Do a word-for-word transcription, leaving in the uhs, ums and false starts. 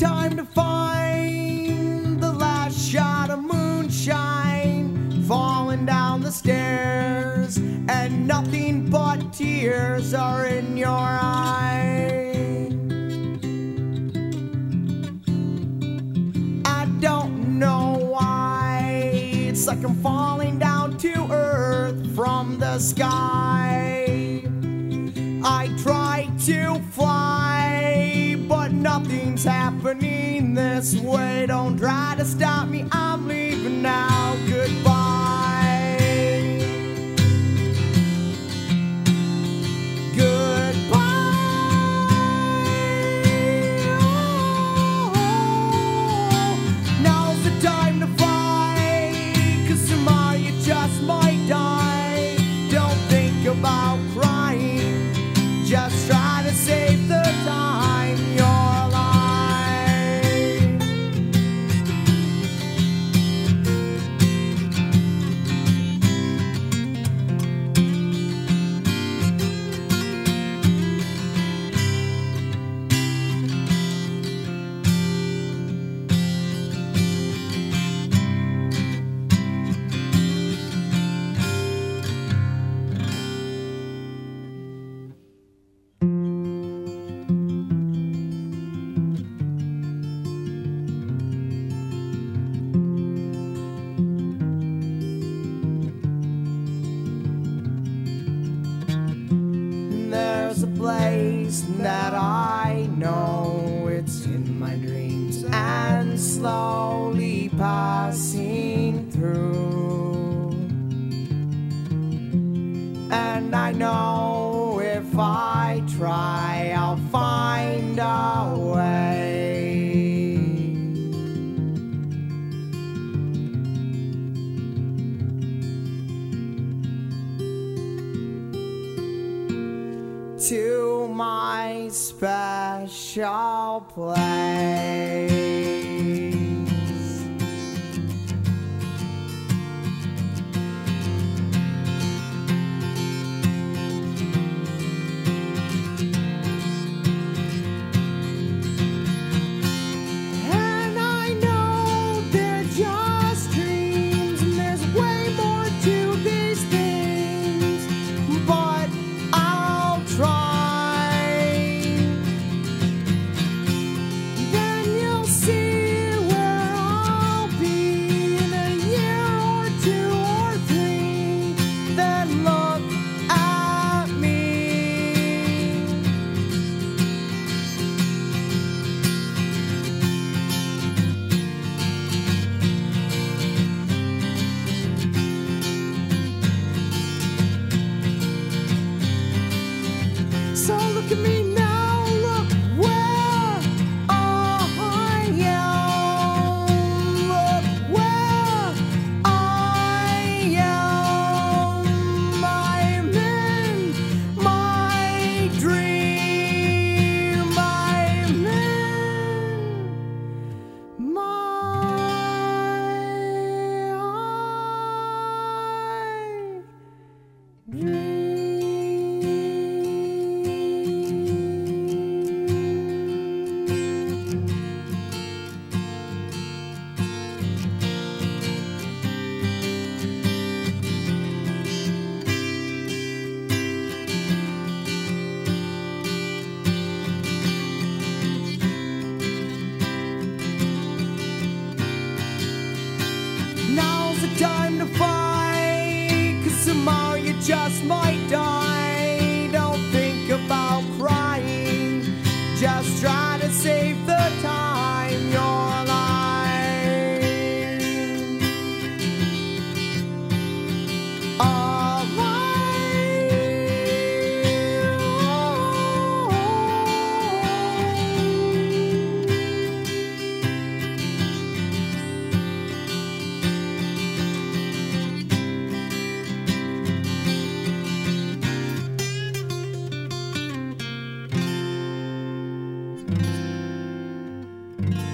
time to find the last shot of moonshine falling down the stairs, and nothing but tears are in your eyes. I don't know why, it's like I'm falling down to earth from the sky. I try to fly, but nothing's happening this way. Don't try to stop me, I'm leaving now. Goodbye. Goodbye. Oh, now's the time to fly, 'cause tomorrow you just might die. Don't think about crying, just try to save the time you're alive. There's a place that I know, it's in my dreams and slowly passing through. And I know if I try, I'll find a way. To my special place. And I know they're just dreams, and there's way more to these things, but I'll try. Then you'll see where I'll be in a year or two or three. Then look at me. So look at me now, look where I am. Look where I am. I'm in my dream. I'm in my dream. Now's the time to fight, 'cause tomorrow you just might die. Don't think about crying, just try to save the time you're alive. Alive.